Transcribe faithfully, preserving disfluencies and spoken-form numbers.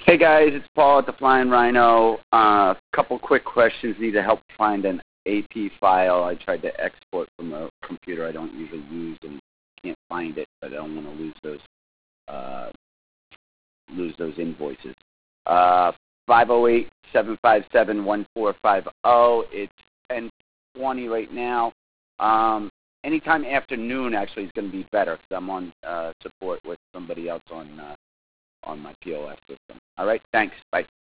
Hey guys, it's Paul at the Flying Rhino. A uh, couple quick questions. Need to help find an A P file. I tried to export from a computer I don't usually use and can't find it, but I don't want to lose those uh, lose those invoices. Uh, five oh eight, seven five seven, one four five oh. It's ten twenty right now. Um, anytime after noon actually is going to be better because I'm on uh, support with somebody else on uh, on my P O S system. All right, thanks. Bye.